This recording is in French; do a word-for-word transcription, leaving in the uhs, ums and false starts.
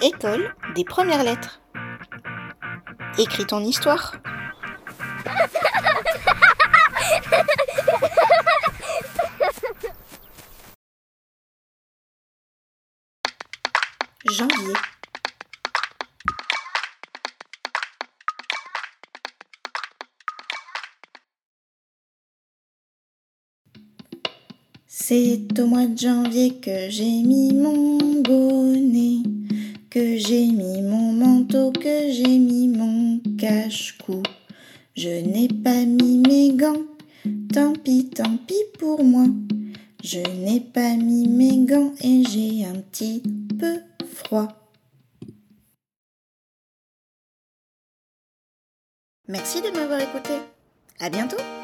École des premières lettres. Écris ton histoire. Janvier. C'est au mois de janvier que j'ai mis mon bonnet, que j'ai mis mon manteau, que j'ai mis mon cache-cou. Je n'ai pas mis mes gants, tant pis, tant pis pour moi. Je n'ai pas mis mes gants et j'ai un petit peu froid. Merci de m'avoir écouté. À bientôt.